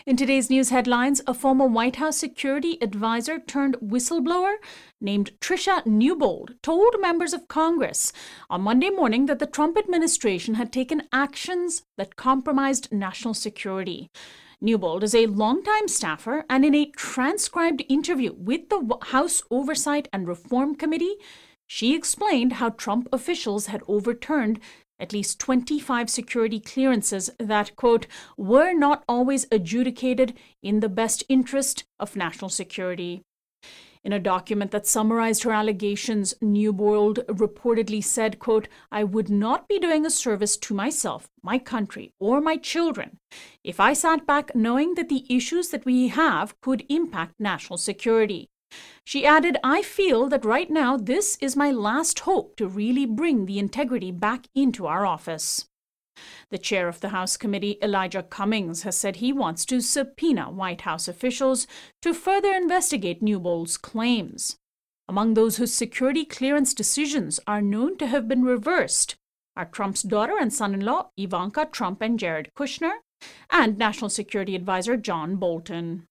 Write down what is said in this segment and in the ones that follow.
In today's news headlines, a former White House security advisor turned whistleblower named Tricia Newbold told members of Congress on Monday morning that the Trump administration had taken actions that compromised national security. Newbold is a longtime staffer, and in a transcribed interview with the House Oversight and Reform Committee, she explained how Trump officials had overturned at least 25 security clearances that, quote, were not always adjudicated in the best interest of national security. In a document that summarized her allegations, Newbold reportedly said, quote, I would not be doing a service to myself, my country, or my children if I sat back knowing that the issues that we have could impact national security. She added, I feel that right now this is my last hope to really bring the integrity back into our office. The chair of the House committee, Elijah Cummings, has said he wants to subpoena White House officials to further investigate Newbold's claims. Among those whose security clearance decisions are known to have been reversed are Trump's daughter and son-in-law, Ivanka Trump and Jared Kushner, and National Security Advisor John Bolton.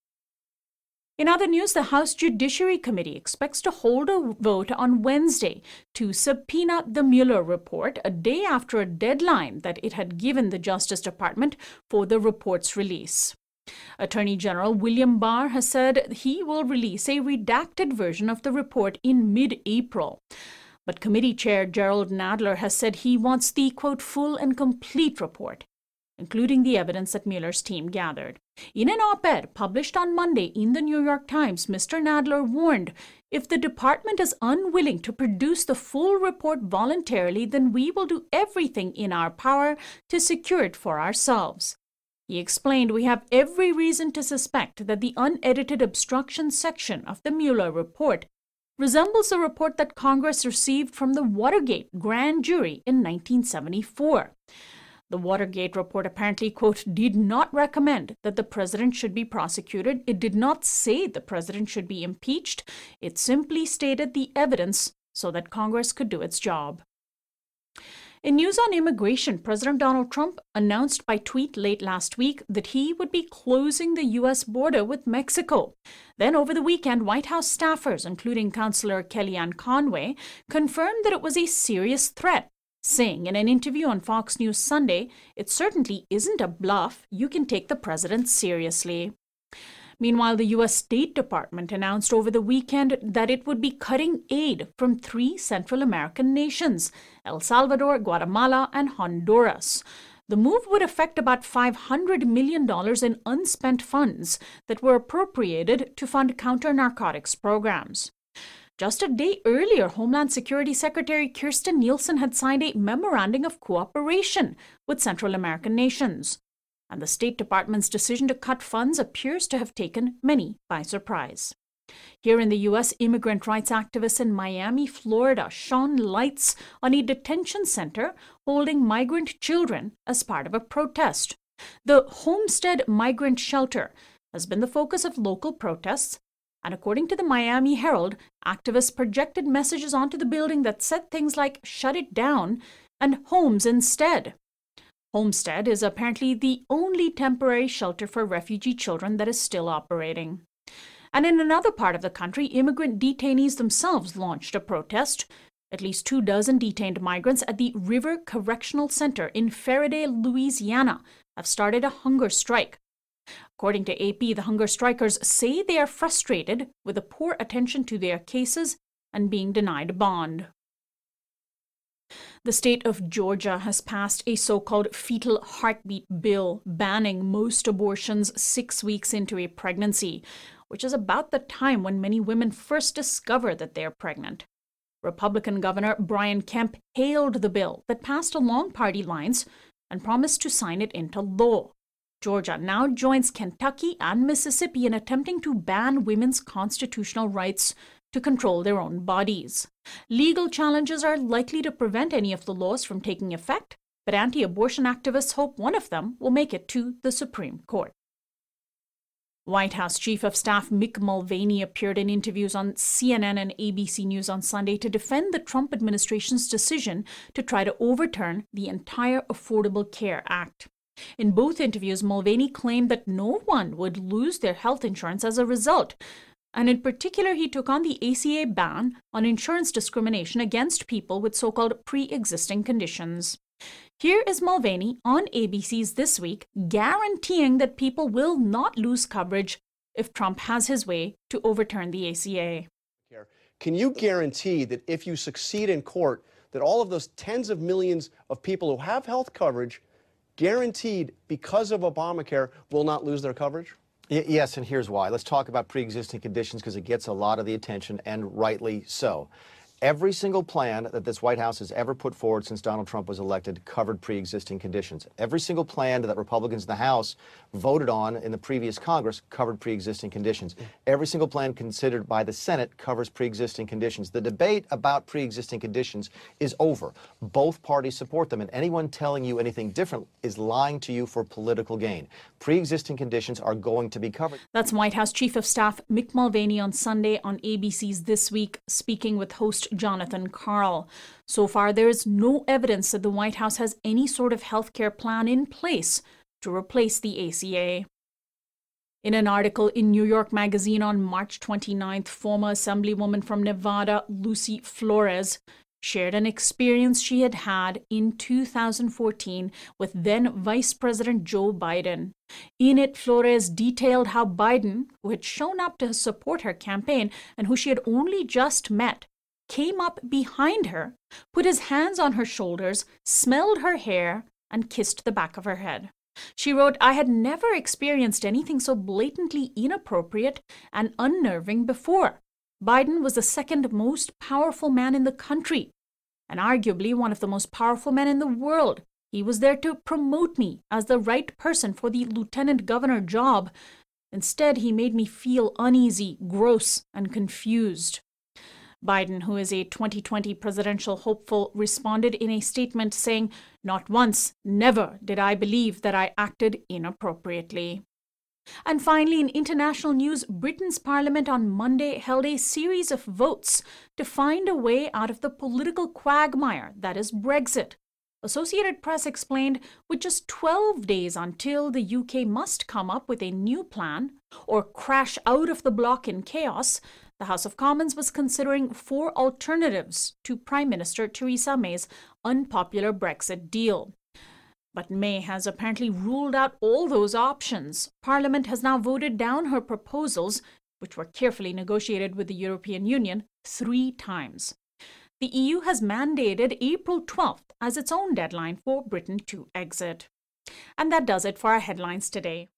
In other news, the House Judiciary Committee expects to hold a vote on Wednesday to subpoena the Mueller report a day after a deadline that it had given the Justice Department for the report's release. Attorney General William Barr has said he will release a redacted version of the report in mid-April. But committee chair Gerald Nadler has said he wants the, quote, full and complete report, including the evidence that Mueller's team gathered. In an op-ed published on Monday in the New York Times, Mr. Nadler warned, if the department is unwilling to produce the full report voluntarily, then we will do everything in our power to secure it for ourselves. He explained, we have every reason to suspect that the unedited obstruction section of the Mueller report resembles the report that Congress received from the Watergate grand jury in 1974. The Watergate report apparently, quote, did not recommend that the president should be prosecuted. It did not say the president should be impeached. It simply stated the evidence so that Congress could do its job. In news on immigration, President Donald Trump announced by tweet late last week that he would be closing the U.S. border with Mexico. Then over the weekend, White House staffers, including Counselor Kellyanne Conway, confirmed that it was a serious threat, saying in an interview on Fox News Sunday, it certainly isn't a bluff. You can take the president seriously. Meanwhile, the U.S. State Department announced over the weekend that it would be cutting aid from 3 Central American nations, El Salvador, Guatemala, and Honduras. The move would affect about $500 million in unspent funds that were appropriated to fund counter-narcotics programs. Just a day earlier, Homeland Security Secretary Kirstjen Nielsen had signed a memorandum of cooperation with Central American nations. And the State Department's decision to cut funds appears to have taken many by surprise. Here in the U.S., immigrant rights activists in Miami, Florida, shone lights on a detention center holding migrant children as part of a protest. The Homestead Migrant Shelter has been the focus of local protests, and according to the Miami Herald, activists projected messages onto the building that said things like, shut it down, and homes instead. Homestead is apparently the only temporary shelter for refugee children that is still operating. And in another part of the country, immigrant detainees themselves launched a protest. At least 24 detained migrants at the River Correctional Center in Faraday, Louisiana, have started a hunger strike. According to AP, the hunger strikers say they are frustrated with the poor attention to their cases and being denied bond. The state of Georgia has passed a so-called fetal heartbeat bill banning most abortions 6 weeks into a pregnancy, which is about the time when many women first discover that they are pregnant. Republican Governor Brian Kemp hailed the bill that passed along party lines and promised to sign it into law. Georgia now joins Kentucky and Mississippi in attempting to ban women's constitutional rights to control their own bodies. Legal challenges are likely to prevent any of the laws from taking effect, but anti-abortion activists hope one of them will make it to the Supreme Court. White House Chief of Staff Mick Mulvaney appeared in interviews on CNN and ABC News on Sunday to defend the Trump administration's decision to try to overturn the entire Affordable Care Act. In both interviews, Mulvaney claimed that no one would lose their health insurance as a result. And in particular, he took on the ACA ban on insurance discrimination against people with so-called pre-existing conditions. Here is Mulvaney on ABC's This Week guaranteeing that people will not lose coverage if Trump has his way to overturn the ACA. Can you guarantee that if you succeed in court, that all of those tens of millions of people who have health coverage, guaranteed because of Obamacare, will not lose their coverage? Yes, and here's why. Let's talk about pre-existing conditions because it gets a lot of the attention, and rightly so. Every single plan that this White House has ever put forward since Donald Trump was elected covered pre-existing conditions. Every single plan that Republicans in the House voted on in the previous Congress covered pre-existing conditions. Every single plan considered by the Senate covers pre-existing conditions. The debate about pre-existing conditions is over. Both parties support them, and anyone telling you anything different is lying to you for political gain. Pre-existing conditions are going to be covered. That's White House Chief of Staff Mick Mulvaney on Sunday on ABC's This Week, speaking with host Jonathan Karl. So far, there is no evidence that the White House has any sort of healthcare plan in place to replace the ACA. In an article in New York Magazine on March 29th, former Assemblywoman from Nevada, Lucy Flores, shared an experience she had had in 2014 with then Vice President Joe Biden. In it, Flores detailed how Biden, who had shown up to support her campaign and who she had only just met, came up behind her, put his hands on her shoulders, smelled her hair, and kissed the back of her head. She wrote, "I had never experienced anything so blatantly inappropriate and unnerving before. Biden was the second most powerful man in the country, and arguably one of the most powerful men in the world. He was there to promote me as the right person for the lieutenant governor job. Instead, he made me feel uneasy, gross, and confused." Biden, who is a 2020 presidential hopeful, responded in a statement saying, "Not once, never did I believe that I acted inappropriately." And finally, in international news, Britain's parliament on Monday held a series of votes to find a way out of the political quagmire that is Brexit. Associated Press explained, with just 12 days until the UK must come up with a new plan or crash out of the bloc in chaos, the House of Commons was considering 4 alternatives to Prime Minister Theresa May's unpopular Brexit deal. But May has apparently ruled out all those options. Parliament has now voted down her proposals, which were carefully negotiated with the European Union, 3 times. The EU has mandated April 12th as its own deadline for Britain to exit. And that does it for our headlines today.